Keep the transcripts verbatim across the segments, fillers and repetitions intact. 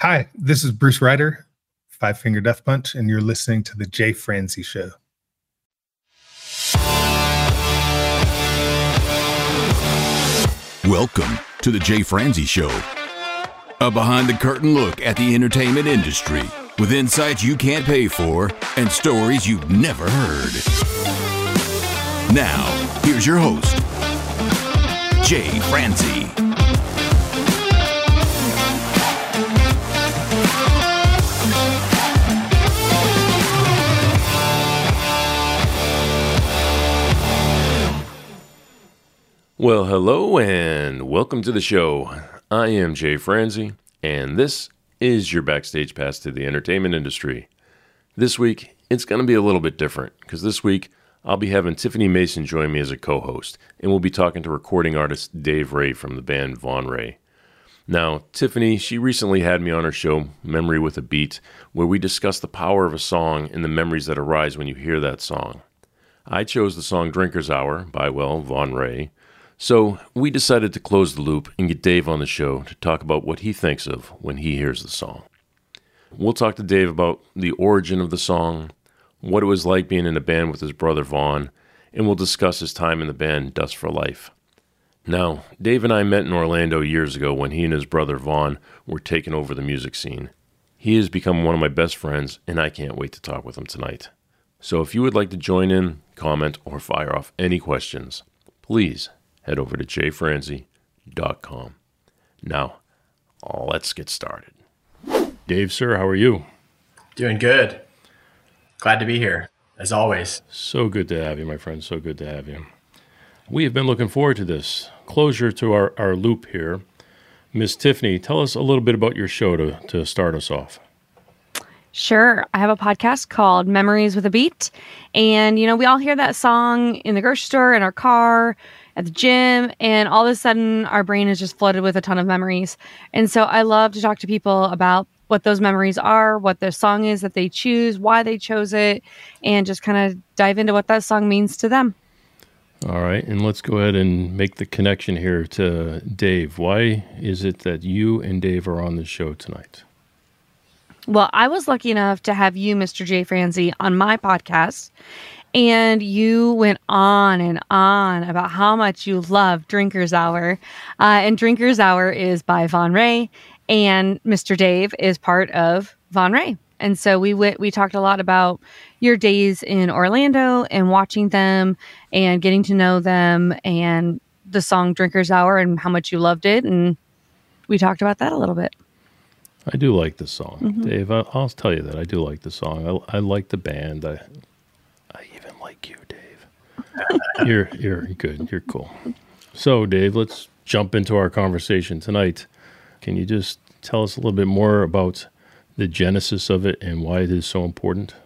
Hi, this is Bruce Ryder, Five Finger Death Punch, and you're listening to The Jay Franzi Show. Welcome to The Jay Franzi Show, a behind-the-curtain look at the entertainment industry with insights you can't pay for and stories you've never heard. Now, here's your host, Jay Franzi. Well, hello and welcome to the show. I am Jay Franzi, and this is your backstage pass to the entertainment industry. This week, it's going to be a little bit different, because this week, I'll be having Tiffany Mason join me as a co-host, and we'll be talking to recording artist Dave Ray from the band Von Ray. Now, Tiffany, she recently had me on her show, Memory with a Beat, where we discussed the power of a song and the memories that arise when you hear that song. I chose the song Drinker's Hour by, well, Von Ray. So we decided to close the loop and get Dave on the show to talk about what he thinks of when he hears the song. We'll talk to Dave about the origin of the song, what it was like being in a band with his brother Vaughn, and we'll discuss his time in the band Dust for Life. Now, Dave and I met in Orlando years ago when he and his brother Vaughn were taking over the music scene. He has become one of my best friends, and I can't wait to talk with him tonight. So if you would like to join in, comment, or fire off any questions, please head over to jay franzi dot com. Now, let's get started. Dave, sir, how are you? Doing good. Glad to be here, as always. So good to have you, my friend. So good to have you. We have been looking forward to this. Closure to our, our loop here. Miss Tiffany, tell us a little bit about your show to, to start us off. Sure. I have a podcast called Memories with a Beat. And, you know, we all hear that song in the grocery store, in our car, at the gym, and all of a sudden our brain is just flooded with a ton of memories. And so I love to talk to people about what those memories are, what the song is that they choose, why they chose it, and just kind of dive into what that song means to them. All right. And let's go ahead and make the connection here to Dave. Why is it that you and Dave are on the show tonight? Well, I was lucky enough to have you, Mister Jay Franzi, on my podcast. And you went on and on about how much you love Drinker's Hour. Uh, and Drinker's Hour is by Von Ray. And Mister Dave is part of Von Ray. And so we w- we talked a lot about your days in Orlando and watching them and getting to know them and the song Drinker's Hour and how much you loved it. And we talked about that a little bit. I do like the song. Mm-hmm. Dave, I, I'll tell you that. I do like the song. I, I like the band. I I even like you, Dave. you're you're good. You're cool. So, Dave, let's jump into our conversation tonight. Can you just tell us a little bit more about the genesis of it and why it is so important?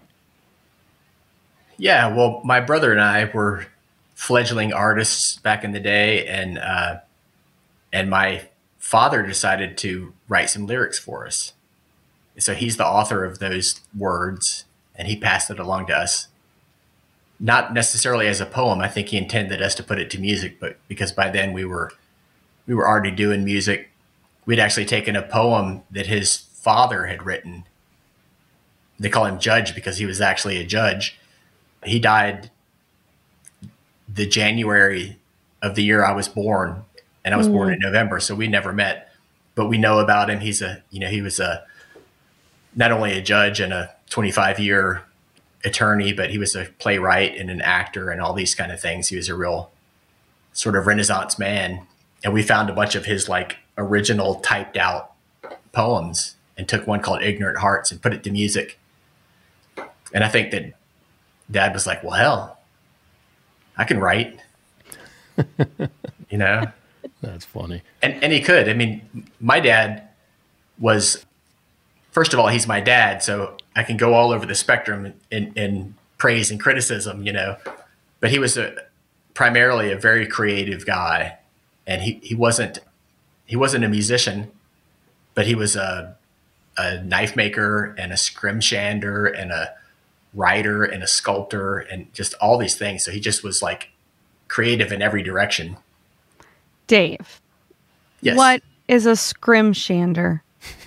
Yeah, well, my brother and I were fledgling artists back in the day, and uh, and my father decided to write some lyrics for us. So he's the author of those words, and he passed it along to us. Not necessarily as a poem. I think he intended us to put it to music, but because by then we were we were already doing music. We'd actually taken a poem that his father had written. They call him Judge because he was actually a judge. He died the January of the year I was born, and I was mm. born in November, so we never met. But we know about him. He's a, you know, he was a not only a judge and a twenty-five year attorney, but he was a playwright and an actor and all these kind of things. He was a real sort of Renaissance man. And we found a bunch of his like original typed out poems and took one called Ignorant Hearts and put it to music. And I think that Dad was like, well, hell, I can write, you know? That's funny. And and he could. I mean, my dad was, first of all, he's my dad, so I can go all over the spectrum in, in praise and criticism, you know. But he was a, primarily a very creative guy, and he, he wasn't he wasn't a musician, but he was a a knife maker and a scrimshander and a writer and a sculptor and just all these things. So he just was like creative in every direction. Dave, yes. What is a scrimshander?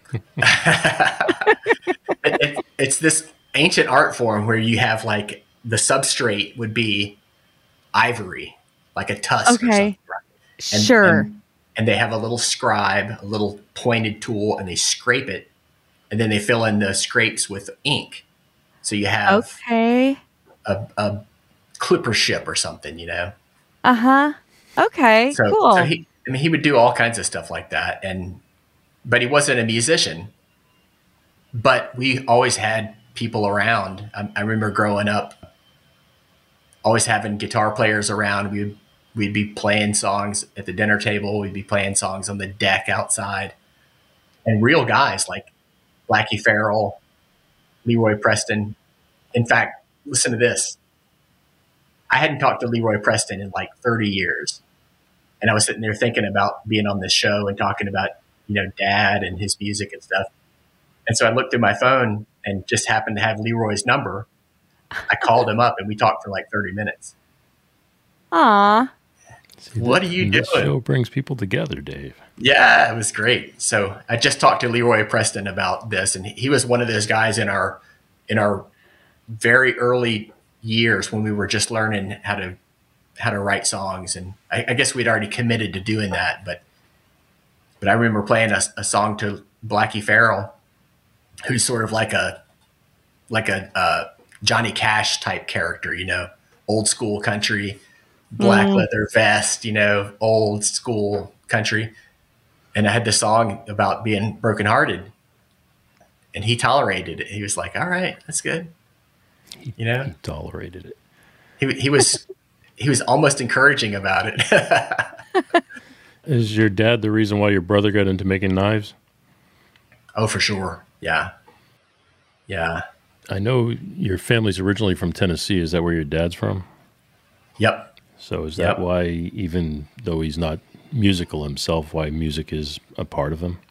it, it, it's this ancient art form where you have like the substrate would be ivory, like a tusk or Okay. something. Right? And, Sure. And, and they have a little scribe, a little pointed tool, and they scrape it, and then they fill in the scrapes with ink. So you have Okay. a, a clipper ship or something, you know? Uh-huh. Okay, So, cool. so he, I mean, he would do all kinds of stuff like that. And, but he wasn't a musician, but we always had people around. I, I remember growing up, always having guitar players around. We would, we'd be playing songs at the dinner table. We'd be playing songs on the deck outside, and real guys like Blackie Farrell, Leroy Preston. In fact, listen to this. I hadn't talked to Leroy Preston in like thirty years. And I was sitting there thinking about being on this show and talking about, you know, Dad and his music and stuff. And so I looked through my phone and just happened to have Leroy's number. I called him up and we talked for like thirty minutes. Aw. See, What this- are you this doing? show brings people together, Dave. Yeah, it was great. So I just talked to Leroy Preston about this, and he was one of those guys in our in our very early years when we were just learning how to how to write songs. And I, I guess we'd already committed to doing that, but but I remember playing a, a song to Blackie Farrell, who's sort of like a like a uh, Johnny Cash type character, you know, old school country, black Mm. leather vest, you know, old school country. And I had this song about being brokenhearted, and he tolerated it. He was like, "All right, that's good." You know, He tolerated it. he he was he was almost encouraging about it. Is your dad the reason why your brother got into making knives? Oh, for sure. Yeah, yeah, I know your family's originally from Tennessee. Is that where your dad's from? yep. So is that Yep. why, even though he's not musical himself, why music is a part of him?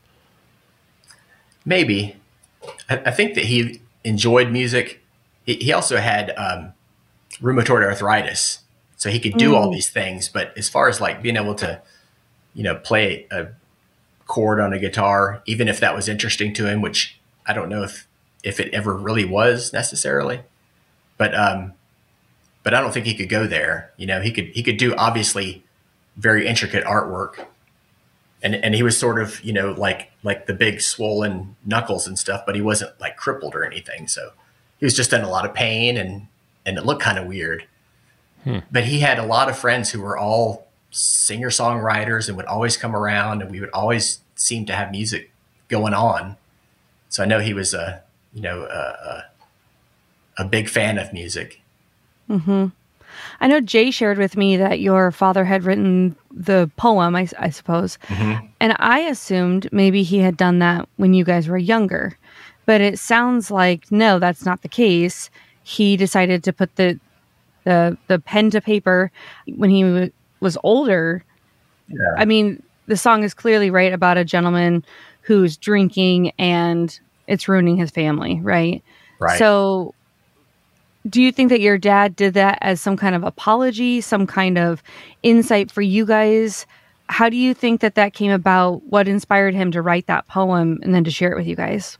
Maybe. I, I think that he enjoyed music. He, he also had um, rheumatoid arthritis, so he could do all these things. But as far as like being able to, you know, play a chord on a guitar, even if that was interesting to him, which I don't know if if it ever really was necessarily, but um, but I don't think he could go there. You know, he could he could do obviously very intricate artwork. And and he was sort of, you know, like like the big swollen knuckles and stuff, but he wasn't like crippled or anything. So he was just in a lot of pain, and and it looked kind of weird. Hmm. But he had a lot of friends who were all singer songwriters and would always come around, and we would always seem to have music going on. So I know he was a you know a, a, a big fan of music. Mm-hmm. I know Jay shared with me that your father had written the poem, I, I suppose. Mhm. And I assumed maybe he had done that when you guys were younger. But it sounds like, no, that's not the case. He decided to put the the, the pen to paper when he w- was older. Yeah. I mean, the song is clearly right about a gentleman who's drinking and it's ruining his family, right? Right. So do you think that your dad did that as some kind of apology, some kind of insight for you guys? How do you think that that came about? What inspired him to write that poem and then to share it with you guys?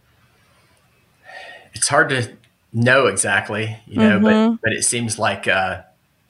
It's hard to know exactly, you know, Mhm. but but it seems like uh,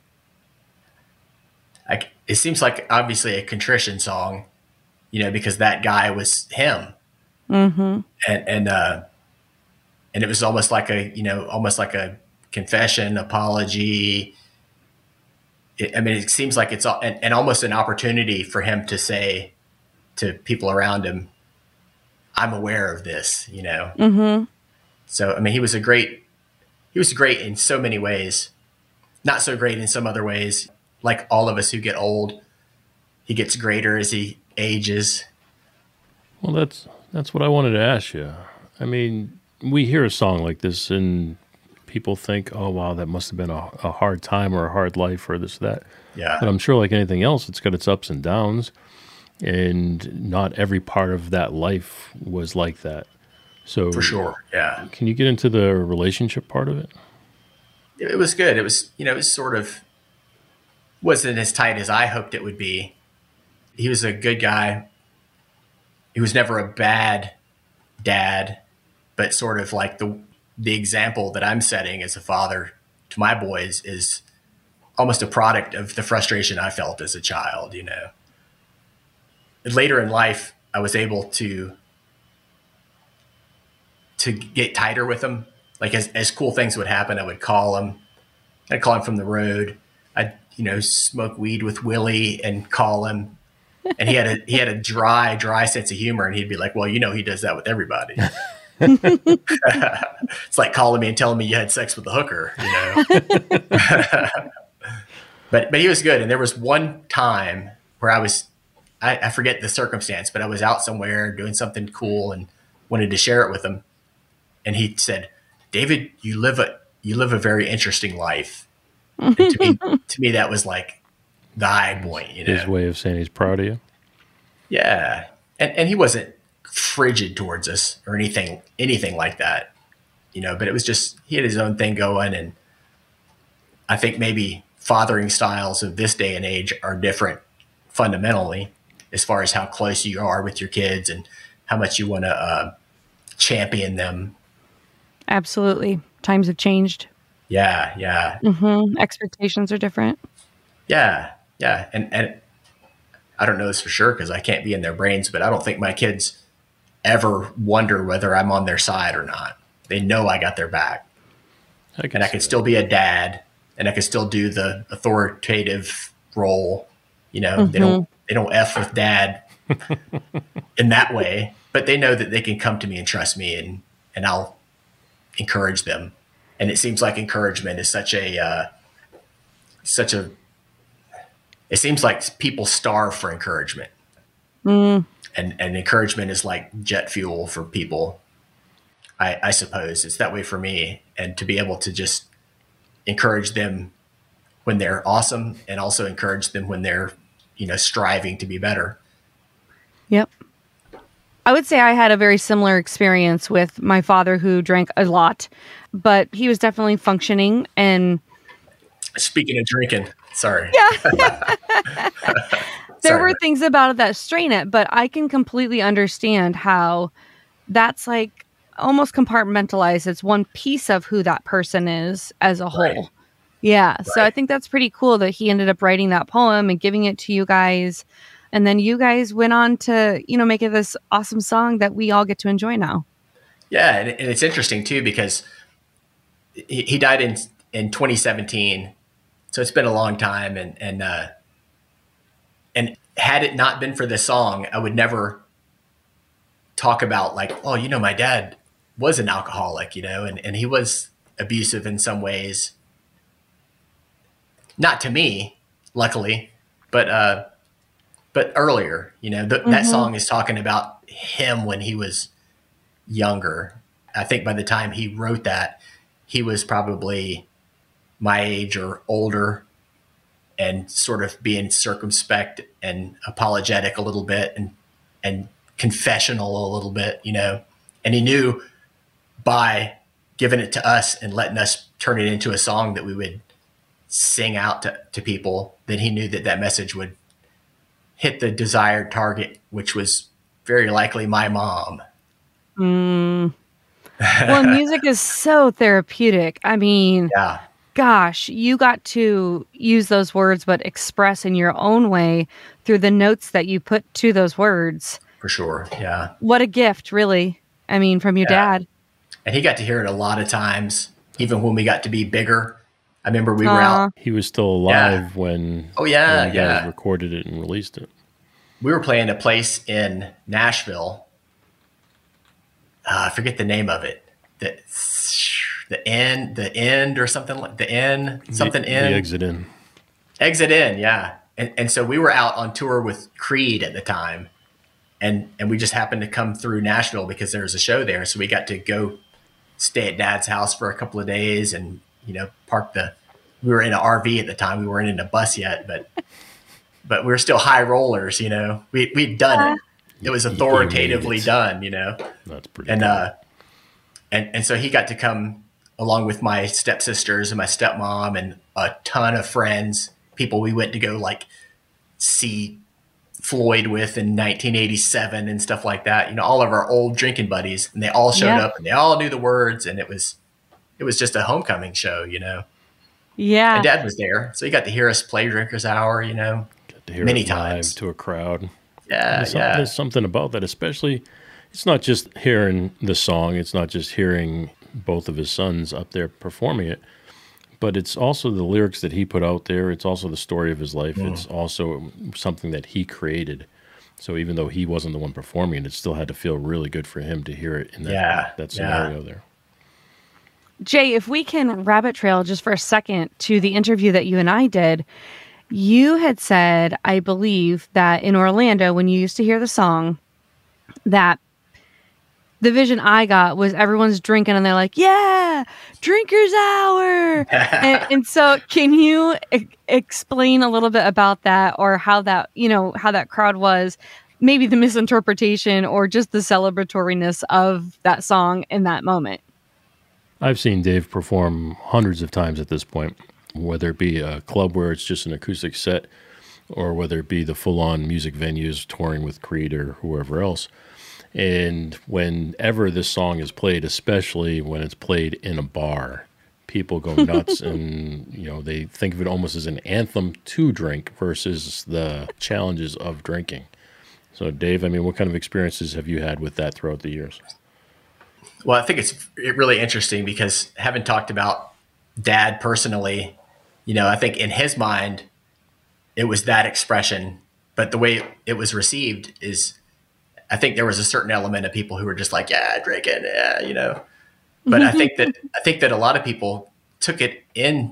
like it seems like obviously a contrition song, you know, because that guy was him, Mm-hmm. and and uh, and it was almost like a you know almost like a confession, apology. It, I mean, it seems like it's all, and, and almost an opportunity for him to say to people around him, "I'm aware of this," you know. Mm-hmm. So, I mean, he was a great, he was great in so many ways, not so great in some other ways. Like all of us who get old, he gets greater as he ages. Well, that's that's what I wanted to ask you. I mean, we hear a song like this, and people think, "Oh, wow, that must have been a, a hard time or a hard life or this or that." Yeah. But I'm sure, like anything else, it's got its ups and downs, and not every part of that life was like that. So, For sure. Yeah. can you get into the relationship part of it? It, it was good. It was, you know, it was sort of, wasn't as tight as I hoped it would be. He was a good guy. He was never a bad dad, but sort of like the the example that I'm setting as a father to my boys is almost a product of the frustration I felt as a child, you know. Later in life, I was able to to get tighter with them. Like as, as cool things would happen, I would call him. I'd call him from the road. I'd, you know, smoke weed with Willie and call him. And he had a he had a dry, dry sense of humor. And he'd be like, well, you know, he does that with everybody. It's like calling me and telling me you had sex with the hooker, you know. but but he was good. And there was one time where I was, I, I forget the circumstance, but I was out somewhere doing something cool and wanted to share it with him. And he said, David, you live a you live a very interesting life. And to me, to me, that was like the high point, you know. His way of saying he's proud of you. Yeah, and and he wasn't frigid towards us or anything anything like that, you know. But it was just he had his own thing going, and I think maybe fathering styles of this day and age are different fundamentally, as far as how close you are with your kids and how much you want to uh, champion them. Absolutely. Times have changed. Yeah, yeah. Mm-hmm. Expectations are different. Yeah, yeah. And and I don't know this for sure because I can't be in their brains, but I don't think my kids ever wonder whether I'm on their side or not. They know I got their back. I and I can still be a dad, and I can still do the authoritative role. You know, mm-hmm. they don't they don't F with dad in that way, but they know that they can come to me and trust me, and and I'll encourage them. And it seems like encouragement is such a, uh, such a, it seems like people starve for encouragement. Mm. And, and encouragement is like jet fuel for people. I, I suppose it's that way for me. And to be able to just encourage them when they're awesome and also encourage them when they're, you know, striving to be better. Yep. I would say I had a very similar experience with my father, who drank a lot, but he was definitely functioning. And speaking of drinking, sorry. Yeah. There sorry. were things about it that strain it, but I can completely understand how that's like almost compartmentalized. It's one piece of who that person is as a whole. Right. Yeah. Right. So I think that's pretty cool that he ended up writing that poem and giving it to you guys. And then you guys went on to, you know, make it this awesome song that we all get to enjoy now. Yeah. And, and it's interesting too, because he, he died in, in twenty seventeen. So it's been a long time. And, and, uh, and had it not been for this song, I would never talk about like, oh, you know, my dad was an alcoholic, you know, and, and he was abusive in some ways. Not to me, luckily, but, uh, But earlier, you know, th- mm-hmm. that song is talking about him when he was younger. I think by the time he wrote that, he was probably my age or older and sort of being circumspect and apologetic a little bit and, and confessional a little bit, you know. And he knew by giving it to us and letting us turn it into a song that we would sing out to, to people, that he knew that that message would hit the desired target, which was very likely my mom. Mm. Well, music is so therapeutic. I mean, yeah. Gosh, you got to use those words, but express in your own way through the notes that you put to those words. For sure, yeah. What a gift, really. I mean, from your yeah. dad. And he got to hear it a lot of times, even when we got to be bigger. I remember we were uh, out. He was still alive yeah. when, oh, yeah, when you guys yeah. recorded it and released it. We were playing a place in Nashville. Uh, I forget the name of it. The the end, the end, or something like the end, something the, in the exit in, exit in, yeah. And and so we were out on tour with Creed at the time, and and we just happened to come through Nashville because there was a show there. So we got to go stay at Dad's house for a couple of days, and you know, park the. We were in an R V at the time. We weren't in a bus yet, but. But we were still high rollers, you know. We we'd done it. It was authoritatively done, you know. That's pretty. And cool. uh, and and so he got to come along with my stepsisters and my stepmom and a ton of friends, people we went to go like see Floyd with in nineteen eighty-seven and stuff like that. You know, all of our old drinking buddies, and they all showed Yeah. up and they all knew the words, and it was it was just a homecoming show, you know. Yeah. My dad was there, so he got to hear us play Drinkers Hour, you know, Get to hear many it live times. to a crowd. Yeah, There's, some- yeah. there's something about that, especially. It's not just hearing the song. It's not just hearing both of his sons up there performing it, but it's also the lyrics that he put out there. It's also the story of his life. Mm. It's also something that he created. So even though he wasn't the one performing it, it still had to feel really good for him to hear it in that, Yeah, that yeah. scenario there. Jay, if we can rabbit trail just for a second to the interview that you and I did, you had said, I believe, that in Orlando, when you used to hear the song, that the vision I got was everyone's drinking and they're like, yeah, drinkers hour. and, and so can you e- explain a little bit about that, or how that, you know, how that crowd was, maybe the misinterpretation or just the celebratoriness of that song in that moment? I've seen Dave perform hundreds of times at this point, whether it be a club where it's just an acoustic set, or whether it be the full-on music venues touring with Creed or whoever else. And whenever this song is played, especially when it's played in a bar, people go nuts, and you know they think of it almost as an anthem to drink versus the challenges of drinking. So, Dave, I mean, what kind of experiences have you had with that throughout the years? Well, I think it's really interesting because having talked about Dad personally, you know, I think in his mind, it was that expression, but the way it was received is, I think there was a certain element of people who were just like, yeah, drinking, yeah, you know. But I think that I think that a lot of people took it in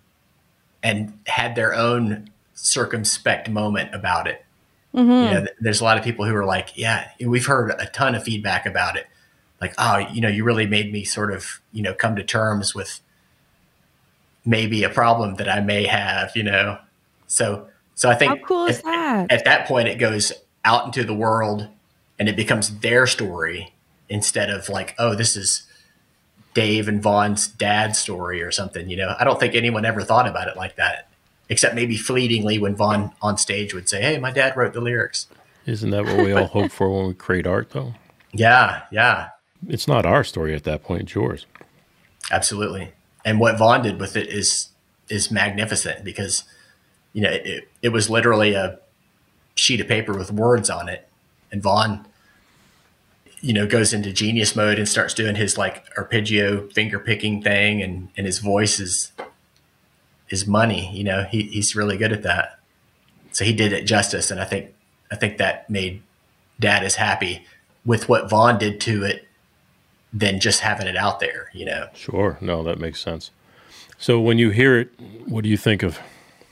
and had their own circumspect moment about it. Mm-hmm. You know, th- there's a lot of people who are like, yeah, we've heard a ton of feedback about it. Like, oh, you know, you really made me sort of, you know, come to terms with maybe a problem that I may have, you know. So, so I think How cool is at, that? at that point it goes out into the world and it becomes their story instead of like, oh, this is Dave and Vaughn's dad's story or something, you know. I don't think anyone ever thought about it like that, except maybe fleetingly when Vaughn on stage would say, hey, my dad wrote the lyrics. Isn't that what we all hope for when we create art, though? Yeah, yeah, It's not our story at that point, it's yours. absolutely. And what Vaughn did with it is is magnificent because, you know, it, it was literally a sheet of paper with words on it. And Vaughn, you know, goes into genius mode and starts doing his like arpeggio finger picking thing, and, and his voice is is money. You know, he, he's really good at that. So he did it justice, and I think I think that made Dad as happy with what Vaughn did to it than just having it out there. You know, Sure. No, that makes sense. So when you hear it, what do you think of?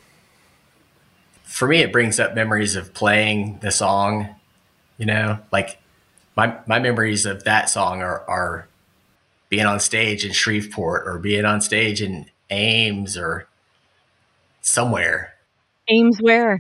for me, it brings up memories of playing the song. You know, like my my memories of that song are are being on stage in Shreveport or being on stage in Ames or somewhere. Ames where?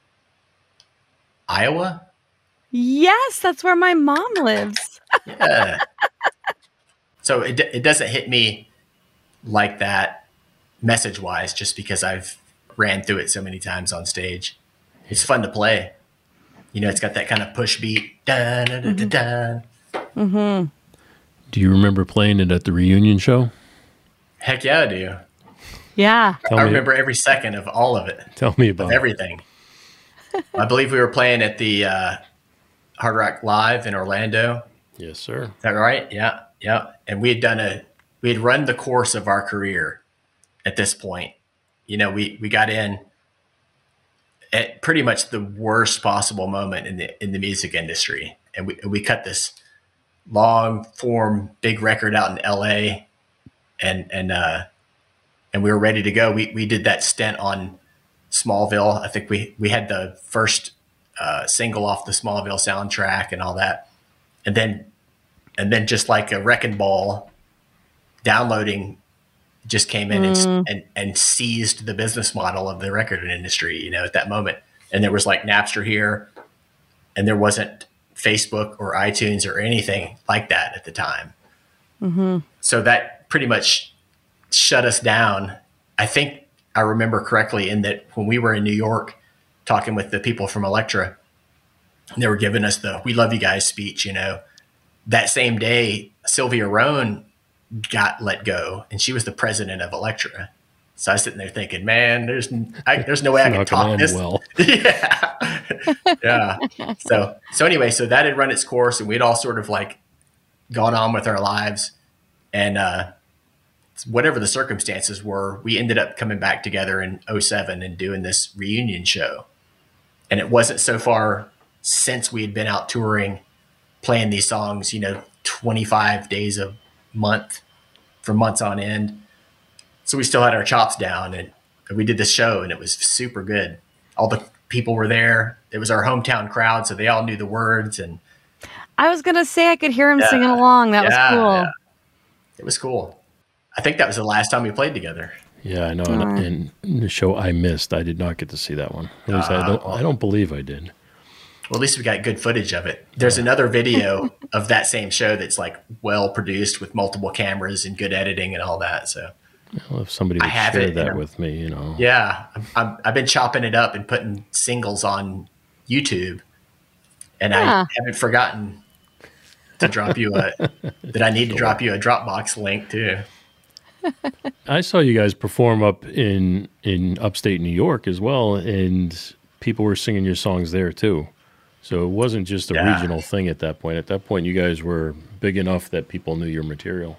Iowa? Yes, that's where my mom lives. Yeah. So it, it doesn't hit me like that message wise, just because I've ran through it so many times on stage. It's fun to play. You know, it's got that kind of push beat. Dun, dun, dun, dun, dun. Mm-hmm. Do you remember playing it at the reunion show? Heck yeah, I do. Yeah. Tell I me, remember every second of all of it, Tell me of about it. everything. I believe we were playing at the uh, Hard Rock Live in Orlando. Yes, sir. Is that right? Yeah, yeah. And we had done a, we had run the course of our career at this point. You know, we we got in at pretty much the worst possible moment in the in the music industry, and we we cut this long form big record out in L A, and and uh, and we were ready to go. We we did that stint on Smallville. I think we we had the first uh, single off the Smallville soundtrack and all that, and then and then just like a wrecking ball, downloading just came in Mm. and, and and seized the business model of the record industry, you know, at that moment. And there was like Napster here, and there wasn't Facebook or iTunes or anything like that at the time. Mm-hmm. So that pretty much shut us down. I think I remember correctly in that when we were in New York talking with the people from Elektra, And they were giving us the "We love you guys" speech. You know, that same day, Sylvia Rohn got let go, and she was the president of Elektra. So I was sitting there thinking, man, there's I, there's no way I can talk this. Well. yeah, yeah. So so anyway, so that had run its course, and we'd all sort of like gone on with our lives, and uh, whatever the circumstances were, we ended up coming back together in oh seven and doing this reunion show. And it wasn't so far since we had been out touring, playing these songs, you know, twenty-five days a month for months on end. So we still had our chops down, and we did this show, and it was super good. All the people were there. It was our hometown crowd, so they all knew the words. And I was going to say I could hear him yeah, singing along. That yeah, was cool. Yeah. It was cool. I think that was the last time we played together. Yeah, I know. And, and the show I missed, I did not get to see that one. At least uh, I don't. I don't believe I did. Well, at least we got good footage of it. There's another video of that same show that's like well produced with multiple cameras and good editing and all that. So, well, if somebody would share it, that you know, with me, you know. Yeah, I'm, I'm, I've been chopping it up and putting singles on YouTube, and yeah. I haven't forgotten to drop you a that I need to drop you a Dropbox link too. I saw you guys perform up in in upstate New York as well, and people were singing your songs there too. So it wasn't just a yeah. regional thing at that point. At that point, you guys were big enough that people knew your material.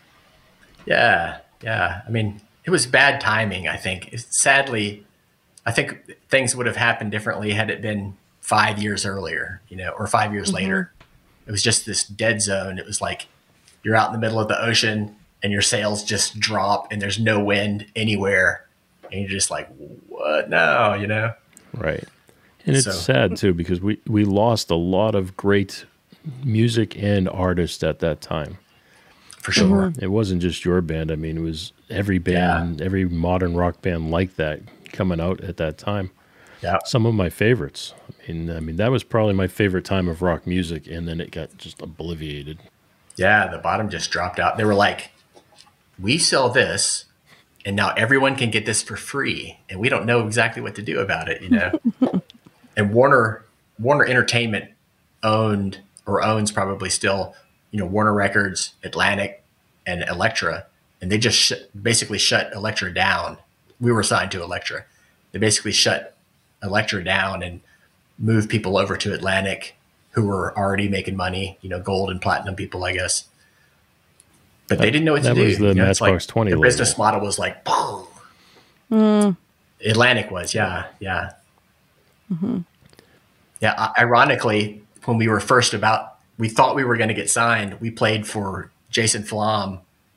Yeah, yeah. I mean, it was bad timing, I think. Sadly, I think things would have happened differently had it been five years earlier, you know, or five years mm-hmm. later. It was just this dead zone. It was like you're out in the middle of the ocean and your sails just drop and there's no wind anywhere. And you're just like, what now, you know? Right. And it's so. sad, too, because we, we lost a lot of great music and artists at that time. For sure. Mm-hmm. It wasn't just your band. I mean, it was every band, yeah. every modern rock band like that coming out at that time. Yeah. Some of my favorites. I mean, I mean, that was probably my favorite time of rock music, and then it got just obliviated. Yeah, the bottom just dropped out. They were like, we sell this, and now everyone can get this for free, and we don't know exactly what to do about it, you know? And Warner Warner Entertainment owned or owns probably still, you know, Warner Records, Atlantic, and Elektra, and they just sh- basically shut Elektra down. We were signed to Elektra. They basically shut Elektra down and moved people over to Atlantic, who were already making money, you know, gold and platinum people, I guess. But that, they didn't know what to that do. That was the you know, Matchbox like twenty. The label. business model was like, boom. Mm. Atlantic was, yeah, yeah. Mm-hmm. Yeah, ironically, when we were first about, we thought we were going to get signed, we played for Jason Flom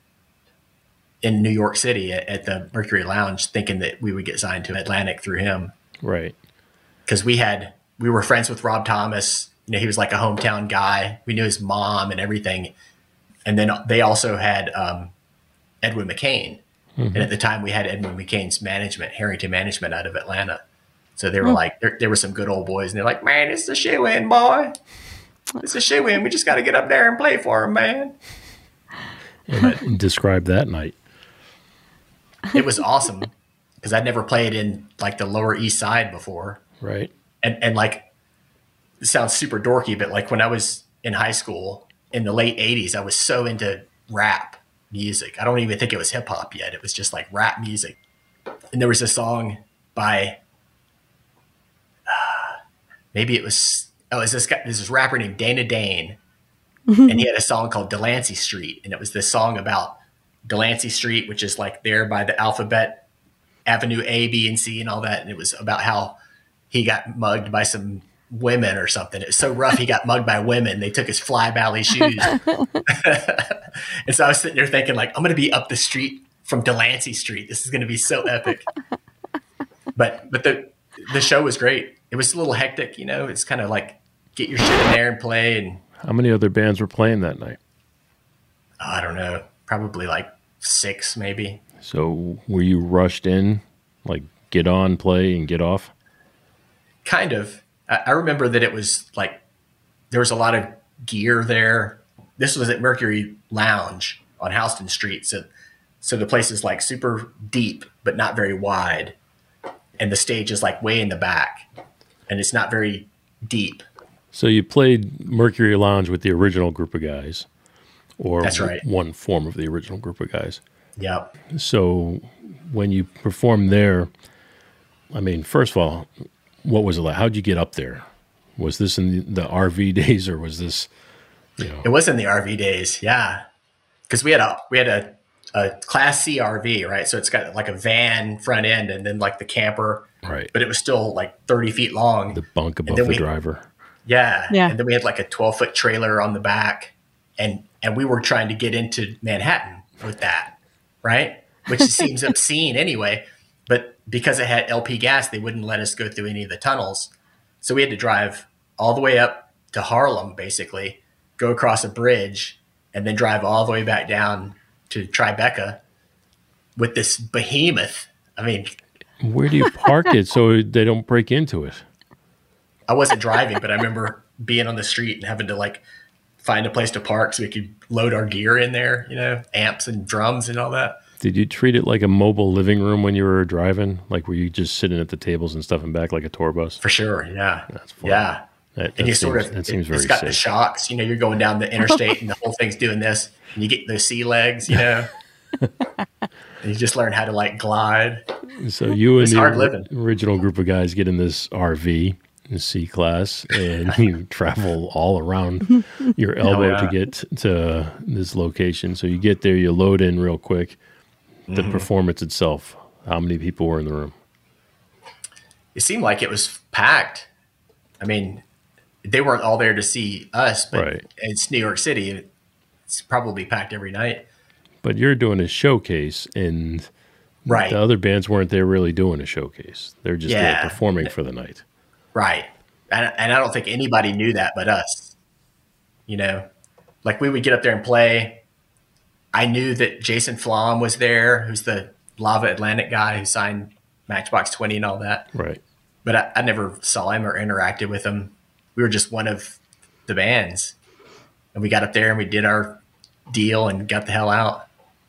in New York City at, at the Mercury Lounge, thinking that we would get signed to Atlantic through him. Right. Because we had, we were friends with Rob Thomas. You know, he was like a hometown guy. We knew his mom and everything. And then they also had um, Edwin McCain. Mm-hmm. And at the time we had Edwin McCain's management, Harrington Management out of Atlanta. So they were mm-hmm. like, there, there were some good old boys. And they're like, man, it's a shoe-in, boy. It's a shoe-in. We just got to get up there and play for him, man. And describe that night. It was awesome because I'd never played in like the Lower East Side before. Right. And, and like, it sounds super dorky, but like when I was in high school in the late eighties, I was so into rap music. I don't even think it was hip hop yet. It was just like rap music. And there was a song by, uh, maybe it was, oh, it was this guy, this this rapper named Dana Dane. And he had a song called Delancey Street. And it was this song about Delancey Street, which is like there by the alphabet avenue A, B, and C and all that. And it was about how he got mugged by some women or something. It was so rough. He got mugged by women. They took his Fly Valley shoes. And so I was sitting there thinking like, I'm going to be up the street from Delancey Street. This is going to be so epic. But, but the, the show was great. It was a little hectic, you know, it's kind of like get your shit in there and play. And how many other bands were playing that night? I don't know. Probably like six, maybe. So were you rushed in, like get on, play, and get off? Kind of. I, I remember that it was like there was a lot of gear there. This was at Mercury Lounge on Houston Street. So, so the place is like super deep, but not very wide. And the stage is like way in the back. And it's not very deep. So you played Mercury Lounge with the original group of guys, or That's right. one form of the original group of guys. Yep. So when you performed there, I mean, first of all, what was it like? How'd you get up there? Was this in the, the R V days, or was this, you know? It was in the R V days, yeah. Because we had a we had a, a Class C R V, right? So it's got like a van front end, and then like the camper, Right. but it was still like thirty feet long. The bunk above then the we- driver. Yeah. Yeah. And then we had like a twelve foot trailer on the back, and and we were trying to get into Manhattan with that, right? Which seems obscene anyway, but because it had L P gas, they wouldn't let us go through any of the tunnels. So we had to drive all the way up to Harlem, basically, go across a bridge, and then drive all the way back down to Tribeca with this behemoth. I mean, Where do you park it so they don't break into it? I wasn't driving, but I remember being on the street and having to like find a place to park so we could load our gear in there, you know, amps and drums and all that. Did you treat it like a mobile living room when you were driving? Like, were you just sitting at the tables and stuff and back like a tour bus? For sure. Yeah. That's fun. Yeah. That, that And you seems, sort of, that it, seems very it's got safe. the shocks, you know, you're going down the interstate and the whole thing's doing this and you get those sea legs, you know, and you just learn how to like glide. So you and It's the hard ori- living. original group of guys get in this R V, in C class, and you travel all around your elbow yeah. to get to this location. So you get there, you load in real quick. The Mm-hmm. performance itself, how many people were in the room? It seemed like it was packed. I mean, they weren't all there to see us, but Right. it's New York City. It's probably packed every night. But you're doing a showcase, and Right. the other bands weren't there really doing a showcase. They're just there Yeah. performing for the night. Right. And, and I don't think anybody knew that but us. You know, like we would get up there and play. I knew that Jason Flom was there, who's the Lava Atlantic guy who signed Matchbox twenty and all that. Right. But I, I never saw him or interacted with him. We were just one of the bands. And we got up there and we did our deal and got the hell out.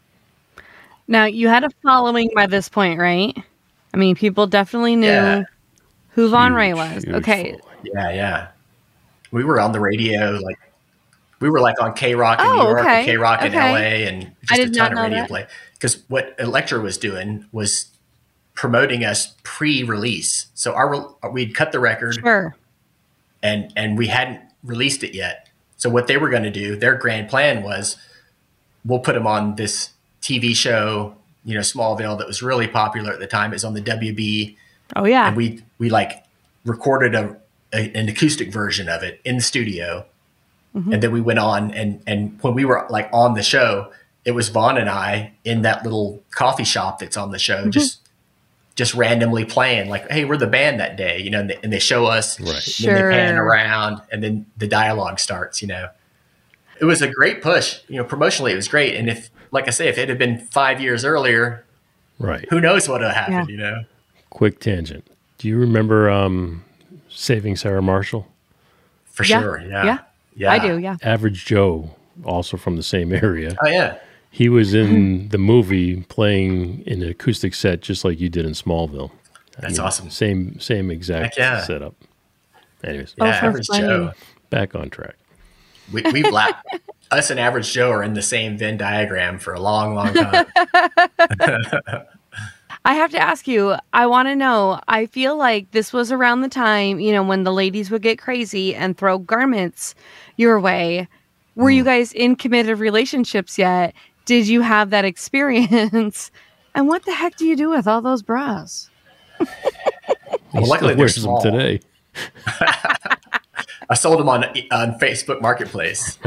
Now, you had a following by this point, right? I mean, people definitely knew Yeah. who Von Huge, Ray was. huge Okay. following. Yeah, yeah. We were on the radio, like we were like on K Rock in Oh, New York, okay, K Rock in okay. L A, and just I a did ton not of know radio that. play. Because what Elektra was doing was promoting us pre-release. So our we'd cut the record, Sure. and and we hadn't released it yet. So what they were going to do, their grand plan was, we'll put them on this T V show, you know, Smallville, that was really popular at the time. It was on the W B. Oh, yeah. And we we like recorded a, a an acoustic version of it in the studio, Mhm. and then we went on and and when we were like on the show, it was Vaughn and I in that little coffee shop that's on the show, Mhm. just just randomly playing like, hey, we're the band that day, you know, and they, and they show us, Right. and then they pan Sure. around, and then the dialogue starts, you know. It was a great push, you know, promotionally it was great, and if like I say, if it had been five years earlier, Right. who knows what would have happened, Yeah. you know. Quick tangent. Do you remember um, Saving Sarah Marshall? For Yeah. sure, yeah, Yeah. yeah, I do, yeah. Average Joe, also from the same area. Oh yeah. He was in the movie playing an acoustic set just like you did in Smallville. That's You know, awesome. Same same exact Heck yeah. setup. Anyways, Oh, Yeah, for Average funny. Joe. back on track. We, we've laughed. Us and Average Joe are in the same Venn diagram for a long, long time. I have to ask you, I want to know, I feel like this was around the time, you know, when the ladies would get crazy and throw garments your way. Were Mm. you guys in committed relationships yet? Did you have that experience? And what the heck do you do with all those bras? Well, He luckily still they're wears them small. today. I sold them on on Facebook Marketplace.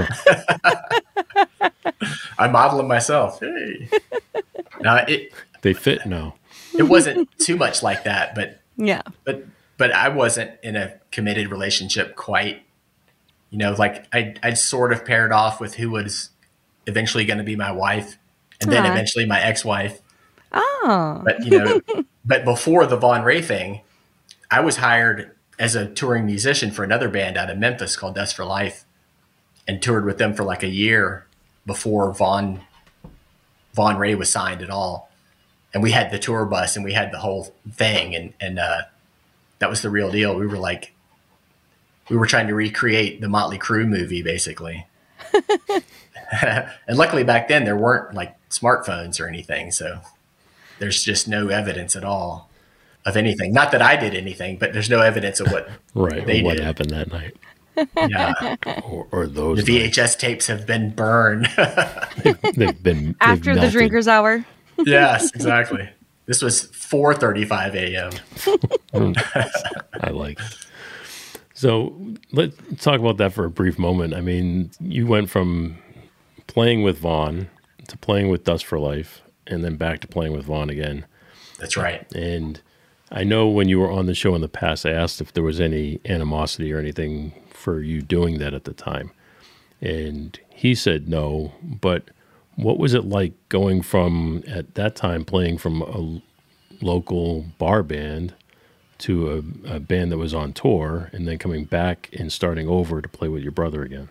I model them myself. Hey. Now it They fit now. it wasn't too much like that, but Yeah. but but I wasn't in a committed relationship quite. You know, like I I sort of paired off with who was eventually going to be my wife, and then Aw. eventually my ex-wife. Oh. But you know, but before the Von Ray thing, I was hired as a touring musician for another band out of Memphis called Dust for Life, and toured with them for like a year before Von Von Ray was signed at all. And we had the tour bus and we had the whole thing, and and uh, that was the real deal. We were like we were trying to recreate the Motley Crue movie, basically. And luckily back then there weren't like smartphones or anything. So there's just no evidence at all of anything. Not that I did anything, but there's no evidence of what right. they Or what did. happened that night. Yeah. Or, or those The V H S nights. tapes have been burned. They've been After they've the melted. drinker's hour. Yes, exactly. This was four thirty-five a.m. I like it. So let's talk about that for a brief moment. I mean, you went from playing with Vaughn to playing with Dust for Life, and then back to playing with Vaughn again. That's right. And I know when you were on the show in the past, I asked if there was any animosity or anything for you doing that at the time. And he said no, but what was it like going from, at that time, playing from a local bar band to a, a band that was on tour, and then coming back and starting over to play with your brother again?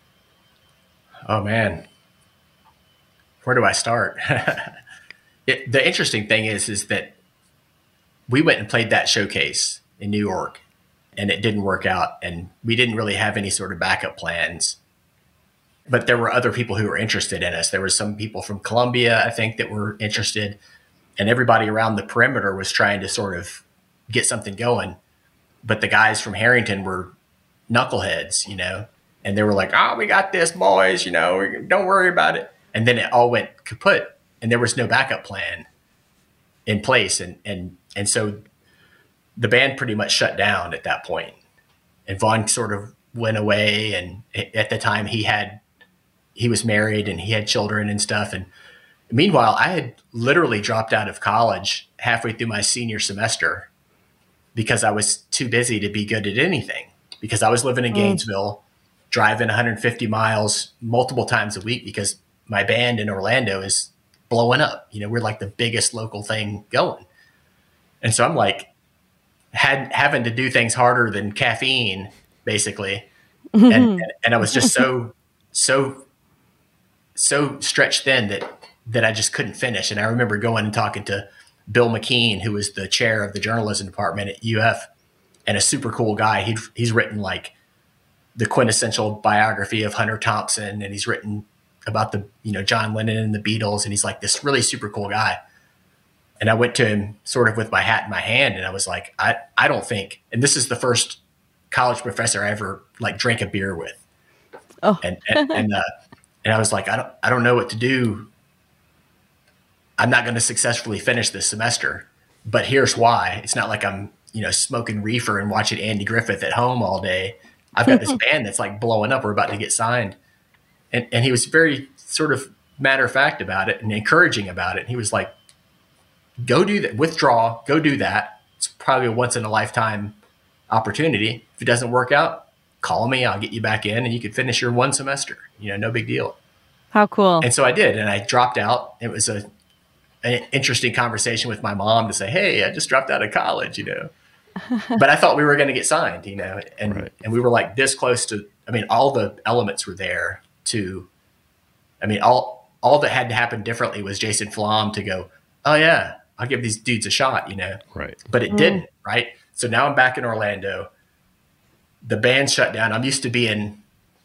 Oh man, where do I start? it, the interesting thing is, is that we went and played that showcase in New York, and it didn't work out, and we didn't really have any sort of backup plans. But there were other people who were interested in us. There were some people from Columbia, I think, that were interested, and everybody around the perimeter was trying to sort of get something going. But the guys from Harrington were knuckleheads, you know, and they were like, "Oh, we got this, boys, you know, don't worry about it." And then it all went kaput, and there was no backup plan in place. And, and, and so the band pretty much shut down at that point. And Vaughn sort of went away. And at the time he had, he was married and he had children and stuff. And meanwhile, I had literally dropped out of college halfway through my senior semester because I was too busy to be good at anything, because I was living in Gainesville, driving one hundred fifty miles multiple times a week because my band in Orlando is blowing up. You know, we're like the biggest local thing going. And so I'm like, had having to do things harder than caffeine, basically. And, and, and I was just so, so, so stretched thin that, that I just couldn't finish. And I remember going and talking to Bill McKean, who was the chair of the journalism department at U F, and a super cool guy. He he's written like the quintessential biography of Hunter Thompson, and he's written about the, you know, John Lennon and the Beatles. And he's like this really super cool guy. And I went to him sort of with my hat in my hand, and I was like, I, I don't think, and this is the first college professor I ever like drank a beer with. Oh. And, and, and, uh, and I was like, I don't, I don't know what to do. I'm not going to successfully finish this semester, but here's why. It's not like I'm, you know, smoking reefer and watching Andy Griffith at home all day. I've got this band that's like blowing up. We're about to get signed. And, and he was very sort of matter of fact about it and encouraging about it. And he was like, go do that, withdraw, go do that. It's probably a once in a lifetime opportunity. If it doesn't work out, call me, I'll get you back in and you could finish your one semester, you know, no big deal. How cool. And so I did. And I dropped out. It was a, an interesting conversation with my mom to say, hey, I just dropped out of college, you know, but I thought we were going to get signed, you know, and, Right. and we were like this close to, I mean, all the elements were there to, I mean, all, all that had to happen differently was Jason Flom to go, oh yeah, I'll give these dudes a shot, you know, Right. but it didn't. Right. So now I'm back in Orlando. The band shut down. I'm used to being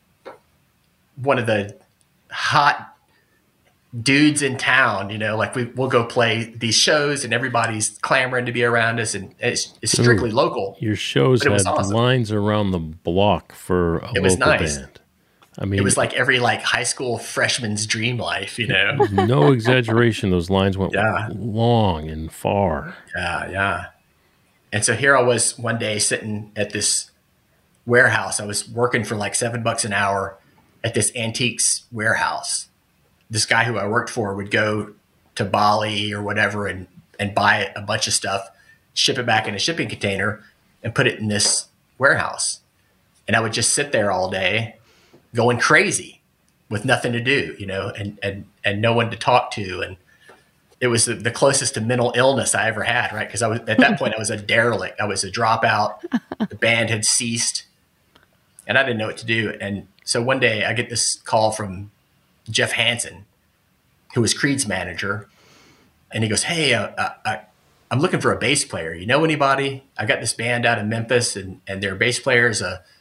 one of the hot dudes in town, you know, like we, we'll go play these shows and everybody's clamoring to be around us, and it's, it's strictly Ooh. local. Your shows But it was had awesome. lines around the block for a It was local nice. band. I mean, It was like every like high school freshman's dream life, you know? no exaggeration. Those lines went Yeah. long and far. Yeah, yeah. And so here I was one day sitting at this warehouse. I was working for like seven bucks an hour at this antiques warehouse. This guy who I worked for would go to Bali or whatever and, and buy a bunch of stuff, ship it back in a shipping container and put it in this warehouse. And I would just sit there all day going crazy with nothing to do, you know, and, and, and no one to talk to. And it was the, the closest to mental illness I ever had, right? Because I was at that point I was a derelict. I was a dropout. The band had ceased, and I didn't know what to do. And so one day I get this call from Jeff Hansen, who was Creed's manager, and he goes, "Hey, uh, I, I, I'm looking for a bass player. You know anybody? I got this band out of Memphis, and and their bass player is a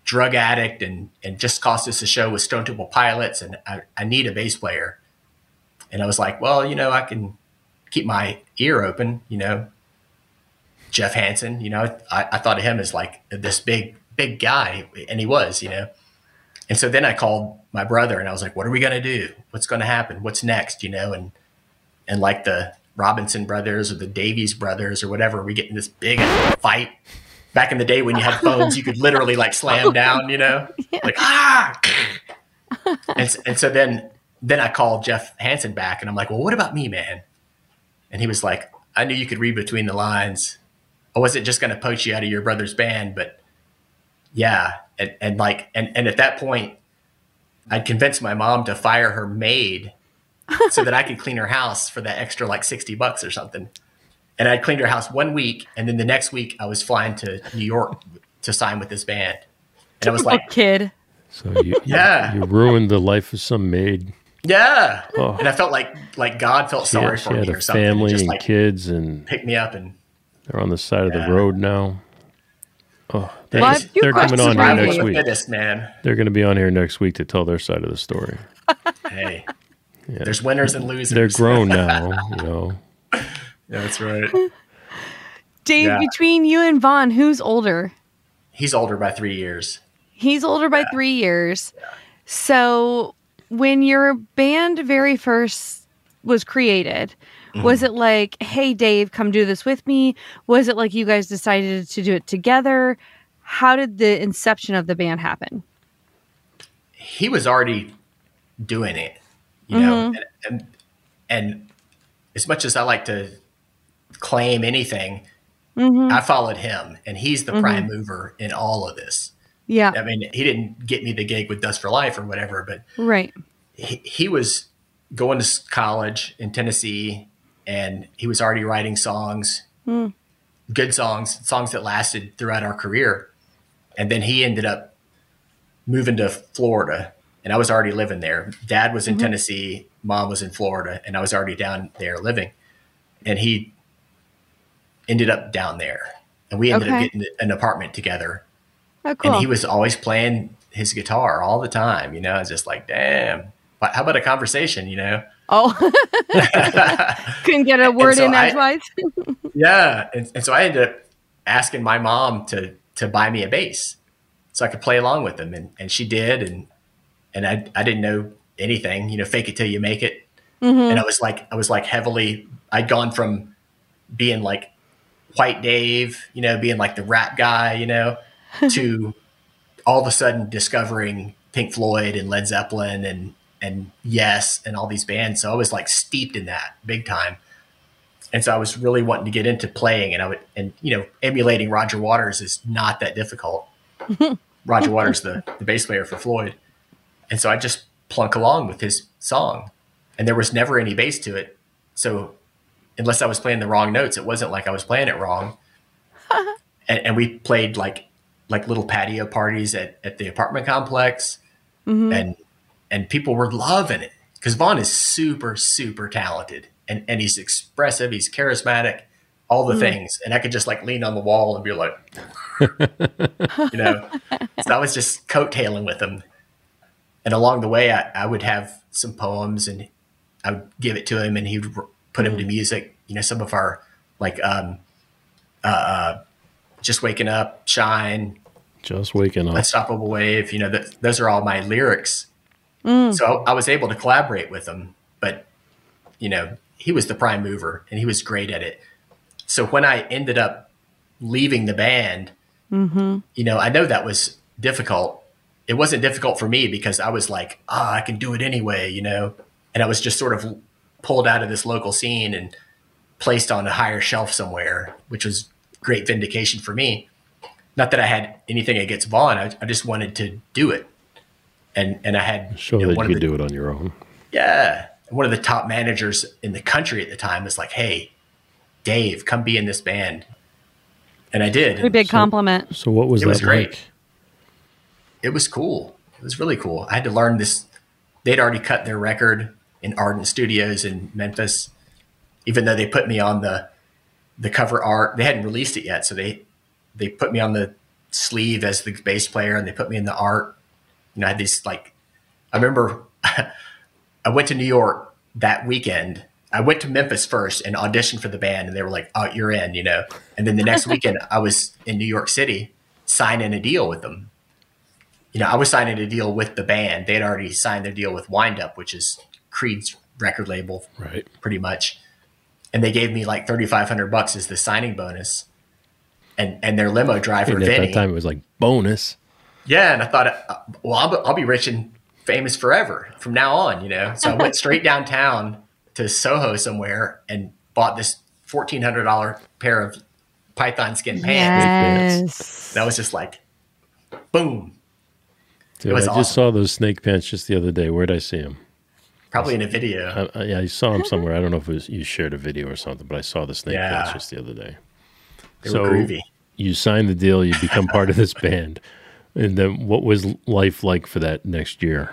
drug addict and, and just cost us a show with Stone Temple Pilots, and I, I need a bass player. And I was like, well, you know, I can keep my ear open, you know. Jeff Hansen, you know, I, I thought of him as like this big, big guy, and he was, you know. And so then I called my brother and I was like, what are we going to do? What's going to happen? What's next? You know, and, and like the Robinson brothers or the Davies brothers or whatever, we get in this big fight. Back in the day when you had phones, you could literally like slam down, you know, yeah. like, ah, and, and so then, then I called Jeff Hansen back and I'm like, well, what about me, man? And he was like, I knew you could read between the lines. I wasn't just going to poach you out of your brother's band, but yeah. And, and like, and, and at that point I'd convinced my mom to fire her maid so that I could clean her house for that extra like sixty bucks or something. And I cleaned her house one week. And then the next week I was flying to New York to sign with this band. And I was like, kid. So you, yeah, you ruined the life of some maid. Yeah. Oh. And I felt like, like God felt She sorry had, she for had me a or something. family just and like kids, and picked me up, and they're on the side Yeah. of the road now. Oh, they, Well, you they're coming on here survival next of the week. fittest, man. They're going to be on here next week to tell their side of the story. Hey, Yeah. there's winners and losers. They're grown now, you know. Yeah, that's right. Dave, Yeah. between you and Vaughn, who's older? He's older by three years. He's older by three years. So when your band very first was created, was it like, hey, Dave, come do this with me? Was it like you guys decided to do it together? How did the inception of the band happen? He was already doing it, you know, and, and, and as much as I like to claim anything, Mm-hmm. I followed him, and he's the prime mover in all of this. Yeah. I mean, he didn't get me the gig with Dust for Life or whatever, but Right. he, he was going to college in Tennessee, and he was already writing songs, Mm. good songs, songs that lasted throughout our career. And then he ended up moving to Florida, and I was already living there. Dad was in Tennessee, mom was in Florida, and I was already down there living. And he ended up down there, and we ended Okay. up getting an apartment together. Oh, cool. And he was always playing his guitar all the time, you know. I was just like, damn, but how about a conversation, you know? oh, couldn't get a word so in I- edgewise. Yeah. And, and so I ended up asking my mom to to buy me a bass so I could play along with him. And, and she did. And and I I didn't know anything, you know, fake it till you make it. And I was like, I was like heavily, I'd gone from being like White Dave, you know, being like the rap guy, you know, to all of a sudden discovering Pink Floyd and Led Zeppelin and and Yes and all these bands. So I was like steeped in that big time. And so I was really wanting to get into playing, and I would, and you know, emulating Roger Waters is not that difficult. Roger Waters, the, the bass player for Floyd. And so I just plunk along with his song, and there was never any bass to it. So unless I was playing the wrong notes, it wasn't like I was playing it wrong. and, and we played like, like little patio parties at, at the apartment complex, and, and people were loving it because Vaughn is super, super talented, and, and he's expressive. He's charismatic, all the things. And I could just like lean on the wall and be like, you know, so I was just coattailing with him. And along the way, I, I would have some poems, and I would give it to him, and he would put them to music. You know, some of our like, um, uh, uh, Just Waking Up, Shine, Just waking up. Unstoppable Wave, you know, th- those are all my lyrics. So I was able to collaborate with him, but, you know, he was the prime mover, and he was great at it. So when I ended up leaving the band, you know, I know that was difficult. It wasn't difficult for me because I was like, ah, I can do it anyway, you know, and I was just sort of pulled out of this local scene and placed on a higher shelf somewhere, which was great vindication for me. Not that I had anything against Vaughn. I, I just wanted to do it. And and I had Show you know, that one you of could the, do it on your own. yeah, one of the top managers in the country at the time was like, hey, Dave, come be in this band. And I did. Pretty big compliment. So what was It that was great. like? It was cool. It was really cool. I had to learn this. They'd already cut their record in Ardent Studios in Memphis, even though they put me on the the cover art. They hadn't released it yet, so they they put me on the sleeve as the bass player, and they put me in the art. You know, I had these like, I remember I went to New York that weekend. I went to Memphis first and auditioned for the band, and they were like, "Oh, you're in," you know. And then the next weekend, I was in New York City signing a deal with them. You know, I was signing a deal with the band. They had already signed their deal with Wind Up, which is Creed's record label, Right. pretty much. And they gave me like thirty-five hundred bucks as the signing bonus. And and their limo driver, And at Vinny. that time, it was like bonus. Yeah, and I thought, uh, well, I'll be, I'll be rich and famous forever from now on, you know. So I went straight downtown to Soho somewhere and bought this fourteen hundred dollars pair of python skin pants. Yes. That was just like, boom. Dude, was I just awesome. saw those snake pants just the other day. Where'd I see them? Probably in a video. I, I, yeah, I saw them somewhere. I don't know if it was, you shared a video or something, but I saw the snake Yeah. pants just the other day. They so were groovy. you signed the deal. You become part of this band. And then what was life like for that next year?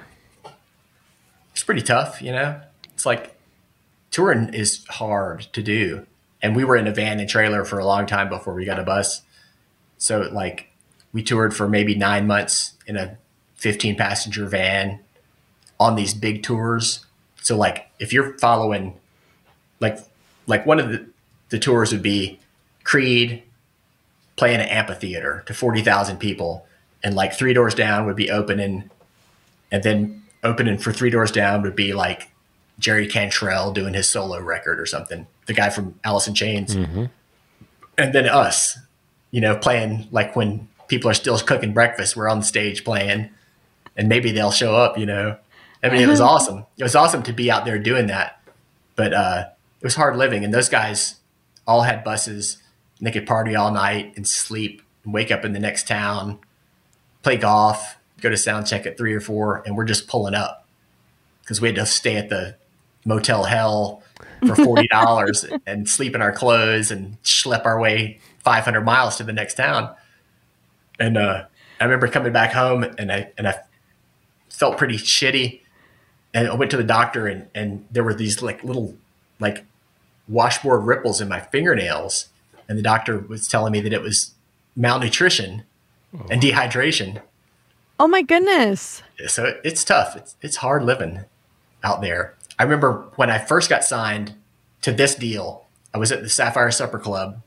It's pretty tough, you know. It's like touring is hard to do. And we were in a van and trailer for a long time before we got a bus. So like we toured for maybe nine months in a fifteen passenger van on these big tours. So like if you're following like like one of the, the tours would be Creed playing an amphitheater to forty thousand people, and like Three Doors Down would be opening, and then opening for Three Doors Down would be like Jerry Cantrell doing his solo record or something, the guy from Alice in Chains. Mm-hmm. And then us, you know, playing like when people are still cooking breakfast, we're on the stage playing, and maybe they'll show up, you know. I mean, it was awesome. It was awesome to be out there doing that. But uh, it was hard living. And those guys all had buses, and they could party all night and sleep and wake up in the next town, play golf, go to sound check at three or four, and we're just pulling up because we had to stay at the Motel Hell for forty dollars and sleep in our clothes and schlep our way five hundred miles to the next town. And uh, I remember coming back home, and I and I felt pretty shitty. And I went to the doctor, and, and there were these like little like washboard ripples in my fingernails. And the doctor was telling me that it was malnutrition oh. and dehydration. Oh my goodness. So it, it's tough. It's, it's hard living out there. I remember when I first got signed to this deal, I was at the Sapphire Supper Club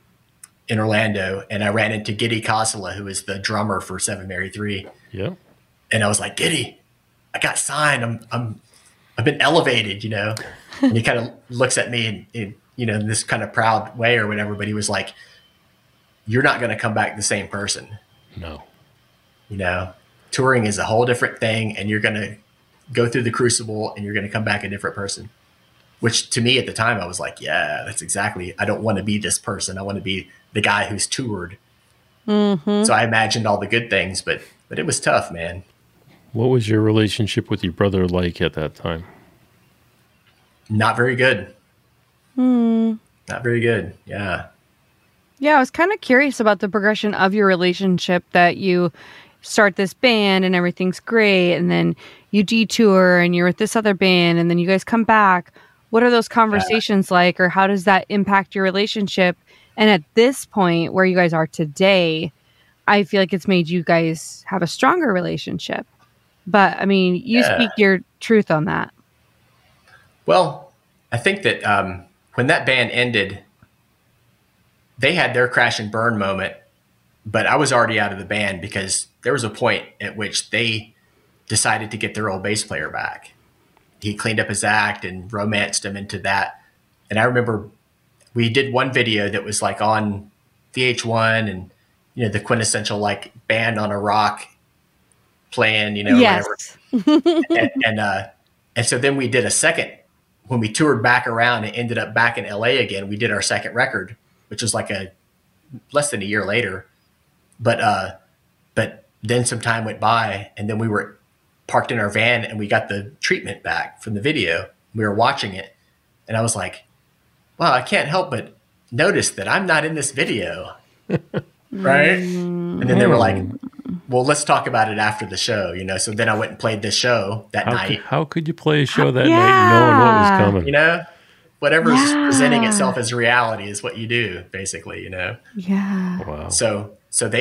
in Orlando, and I ran into Giddy Kosala, who is the drummer for Seven Mary Three. Yeah. And I was like, Giddy, I got signed. I'm, I'm, I've been elevated, you know. And he kind of looks at me in, in, you know, in this kind of proud way or whatever. But he was like, "You're not going to come back the same person." No. You know, touring is a whole different thing, and you're going to go through the crucible, and you're going to come back a different person. Which to me at the time, I was like, "Yeah, that's exactly. I don't want to be this person. I want to be the guy who's toured." Mm-hmm. So I imagined all the good things, but but it was tough, man. What was your relationship with your brother like at that time? Not very good. Hmm. Not very good. Yeah. Yeah, I was kind of curious about the progression of your relationship, that you start this band and everything's great, and then you detour and you're with this other band, and then you guys come back. What are those conversations yeah. like, or how does that impact your relationship? And at this point where you guys are today, I feel like it's made you guys have a stronger relationship. But I mean, you yeah. speak your truth on that. Well, I think that um, when that band ended, they had their crash and burn moment, but I was already out of the band because there was a point at which they decided to get their old bass player back. He cleaned up his act and romanced him into that. And I remember we did one video that was like on V H one, and, you know, the quintessential like band on a rock playing, you know, yes. whatever. and, and, uh, and so then we did a second, when we toured back around and ended up back in L A again, we did our second record, which was like a less than a year later. But, uh, but then some time went by, and then we were parked in our van, and we got the treatment back from the video. We were watching it, and I was like, wow, I can't help but notice that I'm not in this video. Right. And then they were like, well, let's talk about it after the show, you know? So then I went and played this show that how night. Could, how could you play a show that yeah. night knowing what was coming? You know, whatever's yeah. presenting itself as reality is what you do, basically, you know? Yeah. Wow. So, so they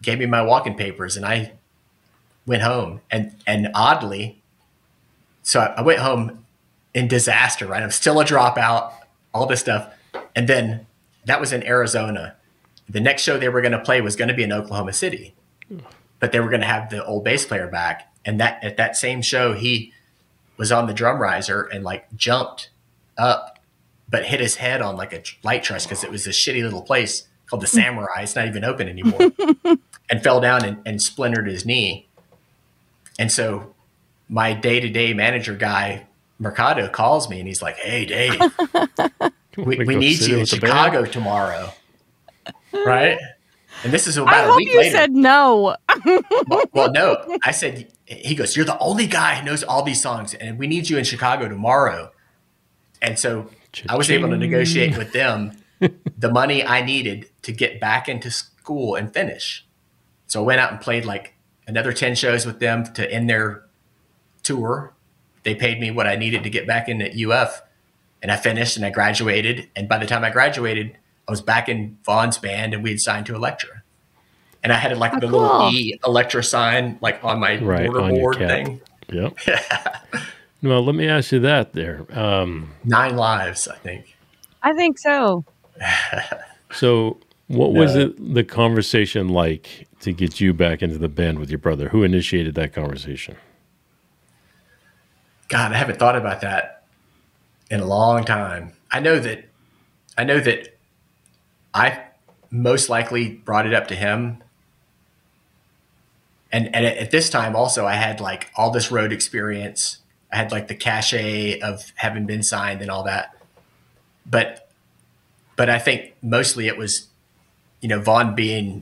gave me my walking papers, and I went home. And and oddly, so I, I went home in disaster, right? I'm still a dropout, all this stuff. And then that was in Arizona. The next show they were going to play was going to be in Oklahoma City, but they were going to have the old bass player back. And that at that same show, he was on the drum riser and like jumped up, but hit his head on like a light truss because it was this shitty little place called the Samurai. It's not even open anymore. And fell down and, and splintered his knee. And so my day-to-day manager guy, Mercado, calls me and he's like, "Hey, Dave, we, we need you in Chicago tomorrow." Right? And this is about I a hope week you later. said no. well, well, no. I said, he goes, "You're the only guy who knows all these songs, and we need you in Chicago tomorrow." And so Cha-ching. I was able to negotiate with them the money I needed to get back into school and finish. So I went out and played like another ten shows with them to end their tour. They paid me what I needed to get back in at U F, and I finished and I graduated. And by the time I graduated, I was back in Vaughn's band and we had signed to Elektra. And I had like oh, the cool. little E Elektra sign like on my right, border on board your thing. Yep. Yeah. Well, let me ask you that there. Um, Nine lives, I think. I think so. So what was No. it, the conversation like to get you back into the band with your brother? Who initiated that conversation? God, I haven't thought about that in a long time. I know that I know that I most likely brought it up to him. And and at this time also I had like all this road experience. I had like the cachet of having been signed and all that. But but I think mostly it was, you know, Vaughn being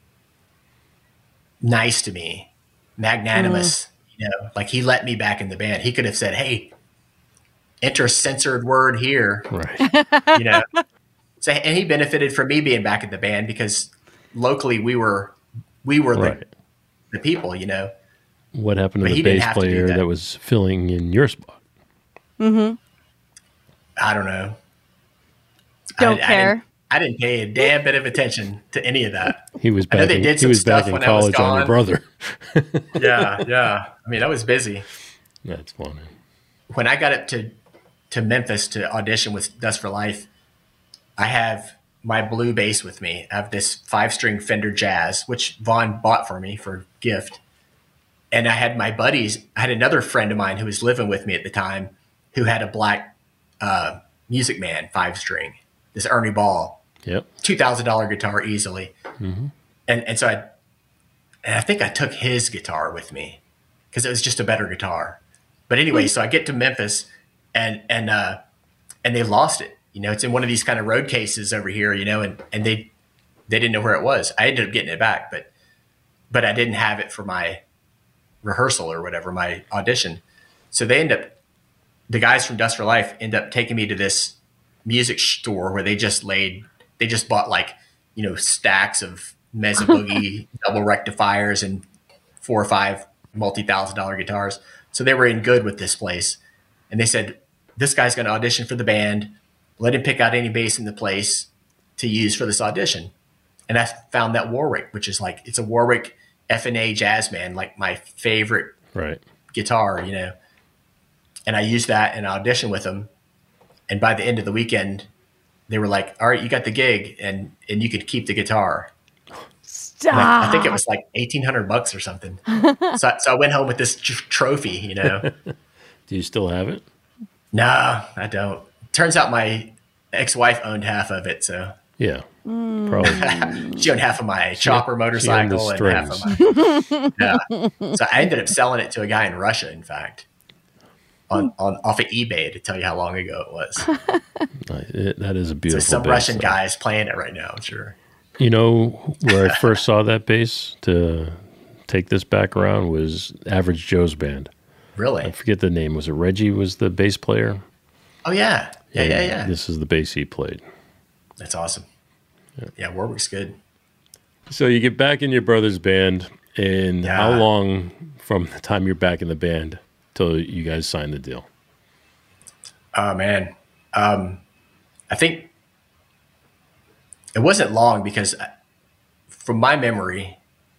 nice to me, magnanimous. Mm. You know, like he let me back in the band. He could have said, "Hey, enter a censored word here." Right. You know, so, and he benefited from me being back in the band because locally we were, we were right. the, the people, you know. What happened to But the bass player that. that was filling in your spot? Mm-hmm. I don't know. Don't I, care. I didn't, I didn't pay a damn bit of attention to any of that. He was back. I know they in, did he was back stuff in college on your brother. yeah, yeah. I mean, I was busy. That's funny. When I got up to to Memphis to audition with Dust for Life, I have my blue bass with me. I have this five string Fender Jazz, which Vaughn bought for me for gift. And I had my buddies. I had another friend of mine who was living with me at the time, who had a black uh, Music Man five string. This Ernie Ball, yep, two thousand dollar guitar easily, mm-hmm. and and so I, and I think I took his guitar with me because it was just a better guitar. But anyway, so I get to Memphis, and and uh, and they lost it. You know, it's in one of these kind of road cases over here. You know, and and they they didn't know where it was. I ended up getting it back, but but I didn't have it for my rehearsal or whatever, my audition. So they end up, the guys from Dust for Life end up taking me to this music store where they just laid, they just bought like, you know, stacks of Mesa Boogie double rectifiers and four or five multi-thousand dollar guitars. So they were in good with this place. And they said, "This guy's going to audition for the band. Let him pick out any bass in the place to use for this audition." And I found that Warwick, which is like, it's a Warwick F and A Jazzman, like my favorite right. guitar, you know. And I used that and I auditioned with them. And by the end of the weekend, they were like, "All right, you got the gig, and and you could keep the guitar." Stop. I, I think it was like eighteen hundred bucks or something. so, so I went home with this tr- trophy, you know. Do you still have it? No, I don't. Turns out my ex-wife owned half of it, so. Yeah, probably. She owned half of my chopper motorcycle and half of my. Yeah. So I ended up selling it to a guy in Russia, in fact, on, on off of eBay, to tell you how long ago it was. It, that is a beautiful. So some bass, Russian though. guy is playing it right now, I'm sure. You know where I first saw that bass to take this back around was Average Joe's band. Really? I forget the name. Was it Reggie? Was the bass player? Oh yeah, yeah, and yeah, yeah. This is the bass he played. That's awesome. Yeah, yeah, Warwick's good. So you get back in your brother's band, and Yeah. how long from the time you're back in the band till you guys sign the deal? Oh man, um, I think it wasn't long because, I, from my memory,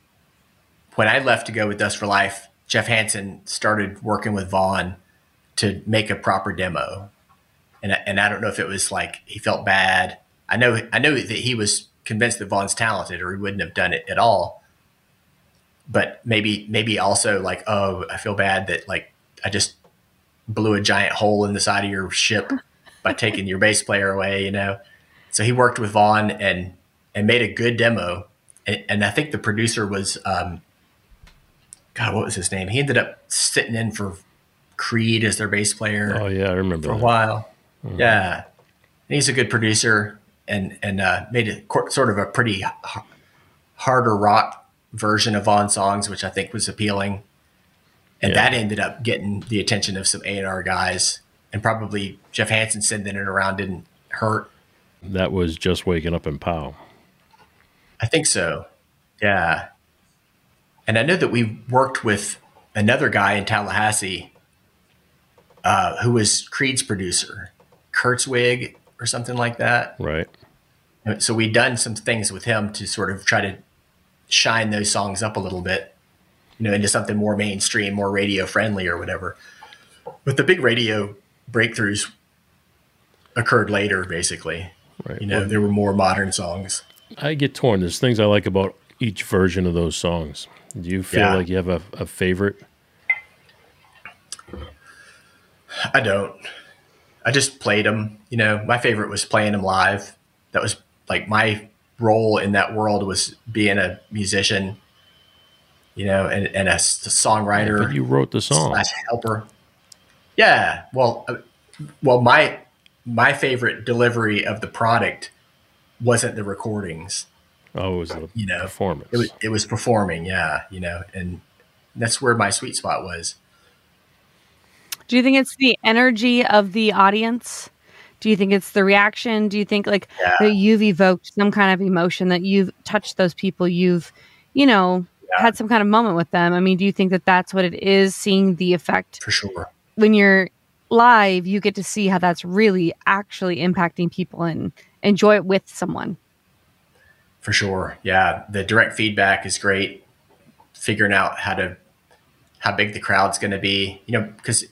when I left to go with Dust for Life, Jeff Hansen started working with Vaughn to make a proper demo. And, and I don't know if it was like he felt bad. I know I know that he was convinced that Vaughn's talented or he wouldn't have done it at all. But maybe maybe also like, oh, I feel bad that like I just blew a giant hole in the side of your ship by taking your bass player away, you know? So he worked with Vaughn and and made a good demo. And, and I think the producer was, um, God, what was his name? He ended up sitting in for Creed as their bass player. Oh yeah, I remember for that. a while. Mm. Yeah, and he's a good producer and and uh, made it sort of a pretty h- harder rock version of Vaughn songs, which I think was appealing. And Yeah. that ended up getting the attention of some A and R guys, and probably Jeff Hansen sending it around didn't hurt. That was Just Waking Up in Pow. I think so. Yeah. And I know that we worked with another guy in Tallahassee uh, who was Creed's producer, Kurtzwig or something like that. Right. So we'd done some things with him to sort of try to shine those songs up a little bit, you know, into something more mainstream, more radio friendly or whatever. But the big radio breakthroughs occurred later, basically. Right. You know, Well, there were more modern songs. I get torn. There's things I like about each version of those songs. Do you feel Yeah. like you have a, a favorite? I don't. I just played them. You know, my favorite was playing them live. That was like my role in that world was being a musician, you know, and, and a s- songwriter. But you wrote the song. Slash helper. Yeah. Well, uh, well, my my favorite delivery of the product wasn't the recordings. Oh, it was the You know, performance. It was it was performing. Yeah, you know, and that's where my sweet spot was. Do you think it's the energy of the audience? Do you think it's the reaction? Do you think like Yeah. that you've evoked some kind of emotion, that you've touched those people, you've, you know, Yeah. had some kind of moment with them? I mean, do you think that that's what it is, seeing the effect? For sure. When you're live, you get to see how that's really actually impacting people and enjoy it with someone. For sure. Yeah. The direct feedback is great. Figuring out how to, how big the crowd's going to be, you know, because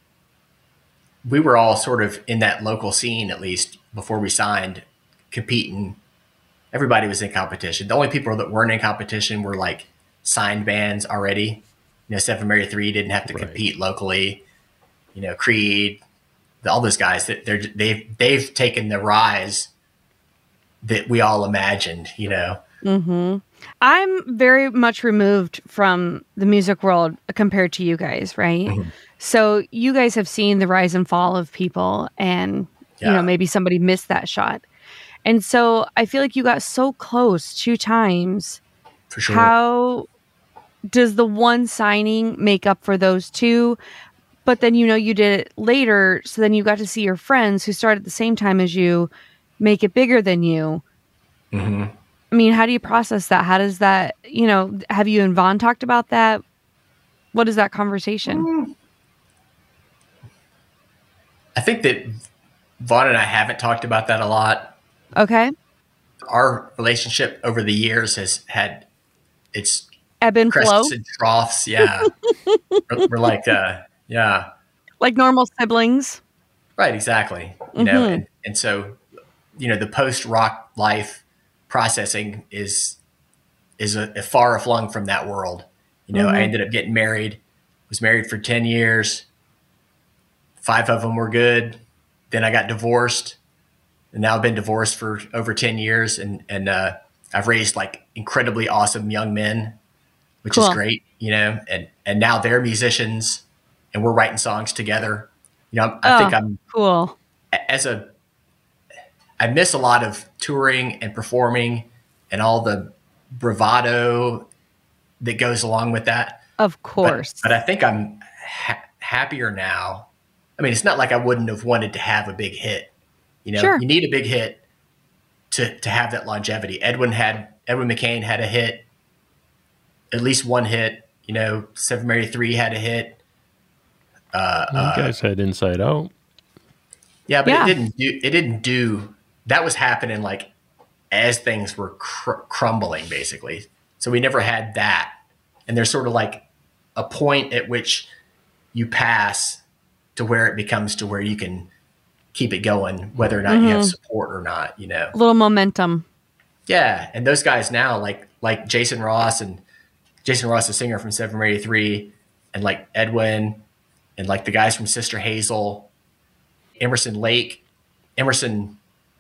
we were all sort of in that local scene, at least before we signed, competing. Everybody was in competition. The only people that weren't in competition were like signed bands already. You know, Seven Mary Three didn't have to Right. compete locally. You know, Creed, all those guys that they're they've they've taken the rise that we all imagined. You know. hmm I'm very much removed from the music world compared to you guys, right? Mhm. So you guys have seen the rise and fall of people, and you Yeah. know, maybe somebody missed that shot. And so I feel like you got so close two times. For sure. How does the one signing make up for those two? But then, you know, you did it later. So then you got to see your friends who started at the same time as you make it bigger than you. hmm I mean, how do you process that? How does that, you know, have you and Vaughn talked about that? What is that conversation? I think that Vaughn and I haven't talked about that a lot. Okay. Our relationship over the years has had its Ebb and crests flow, and troughs. Yeah. we're, we're like, uh, yeah, like normal siblings. right. Exactly. You know, Mhm. and, and so, you know, the post rock life processing is, is a, a far flung from that world. You know, I Mhm. ended up getting married, was married for ten years. Five of them were good. Then I got divorced, and now I've been divorced for over ten years. And, and, uh, I've raised like incredibly awesome young men, which Cool. is great, you know, and, and now they're musicians and we're writing songs together. You know, I Oh. think I'm Cool. as a, I miss a lot of touring and performing and all the bravado that goes along with that. Of But, course. but I think I'm ha- happier now. I mean, it's not like I wouldn't have wanted to have a big hit. You know, Sure. you need a big hit to to have that longevity. Edwin had Edwin McCain had a hit, at least one hit. You know, Seven Mary Three had a hit. Uh, You uh, guys had Inside Out. yeah, but Yeah. it didn't do. It didn't do. That was happening like as things were cr- crumbling, basically. So we never had that. And there's sort of like a point at which you pass to where it becomes to where you can keep it going, whether or not mm-hmm. you have support or not, you know. A little momentum. Yeah. And those guys now, like like Jason Ross and Jason Ross, the singer from Seven Mary Three, and like Edwin, and like the guys from Sister Hazel, Emerson Lake, Emerson.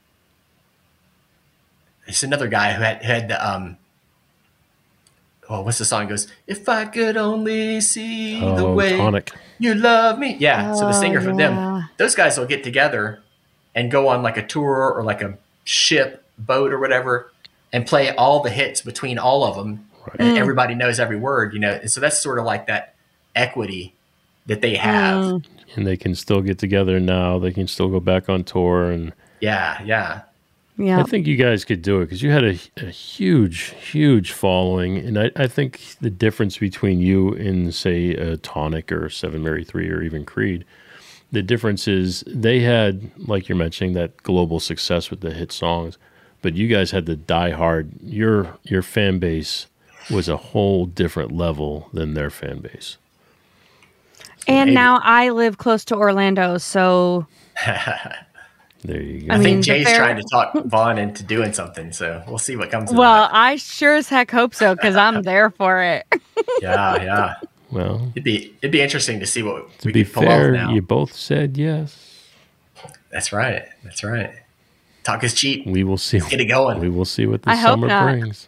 It's another guy who had, who had the, um, oh, what's the song? It goes, if I could only see oh, the way Tonic. You love me. Yeah. Oh, so the singer from yeah. them, those guys will get together and go on like a tour or like a ship, boat or whatever, and play all the hits between all of them. Right. And mm. everybody knows every word, you know? And so that's sort of like that equity that they have. Mm. And they can still get together now. They can still go back on tour. And yeah, yeah. Yeah. I think you guys could do it because you had a, a huge, huge following. And I, I think the difference between you and, say, a Tonic or Seven Mary Three or even Creed, the difference is they had, like you're mentioning, that global success with the hit songs, but you guys had the die hard. Your, your fan base was a whole different level than their fan base. And Maybe. Now I live close to Orlando, so... There you go. I, I think mean, Jay's fair... trying to talk Vaughn into doing something, so we'll see what comes of well, that. I sure as heck hope so, because I'm there for it. yeah, yeah. Well, it'd be it'd be interesting to see what to we be could pull fair, off now. You both said yes. That's right. That's right. Talk is cheap. We will see. Let's get it going. We will see what the I hope summer not. brings.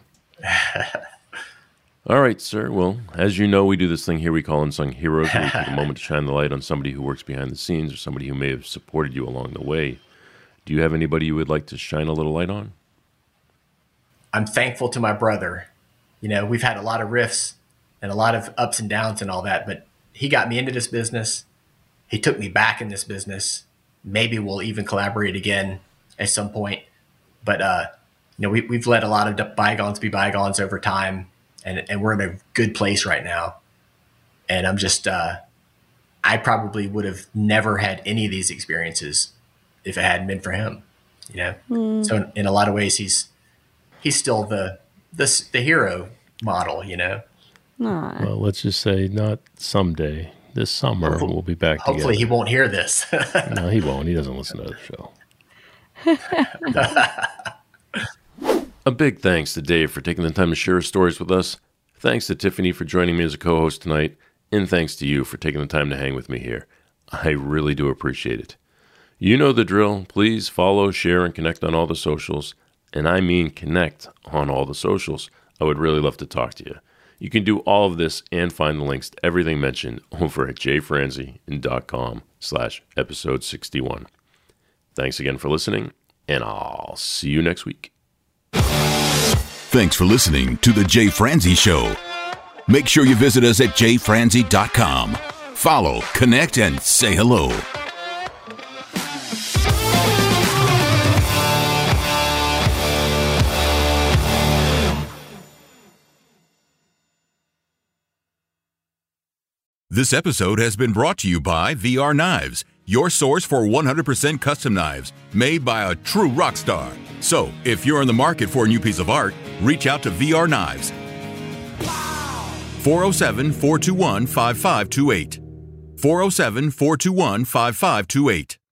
All right, sir. Well, as you know, we do this thing here we call Unsung Heroes, where we take a moment to shine the light on somebody who works behind the scenes or somebody who may have supported you along the way. Do you have anybody you would like to shine a little light on? I'm thankful to my brother. You know, we've had a lot of rifts and a lot of ups and downs and all that, but he got me into this business. He took me back in this business. Maybe we'll even collaborate again at some point. But, uh, you know, we, we've let a lot of bygones be bygones over time, and, and we're in a good place right now. And I'm just, uh, I probably would have never had any of these experiences if it hadn't been for him, you know? Mm. So in, in a lot of ways, he's, he's still the, the, the hero model, you know? Aww. Well, let's just say not someday. This summer, hopefully, we'll be back hopefully together. He won't hear this. No, he won't. He doesn't listen to the show. A big thanks to Dave for taking the time to share his stories with us. Thanks to Tiffany for joining me as a co-host tonight. And thanks to you for taking the time to hang with me here. I really do appreciate it. You know the drill. Please follow, share, and connect on all the socials. And I mean connect on all the socials. I would really love to talk to you. You can do all of this and find the links to everything mentioned over at j franzi dot com slash episode sixty-one. Thanks again for listening, and I'll see you next week. Thanks for listening to The Jay Franzi Show. Make sure you visit us at j franzi dot com. Follow, connect, and say hello. This episode has been brought to you by V R Knives, your source for one hundred percent custom knives made by a true rock star. So, if you're in the market for a new piece of art, reach out to V R Knives. four oh seven, four two one, five five two eight. four oh seven, four two one, five five two eight.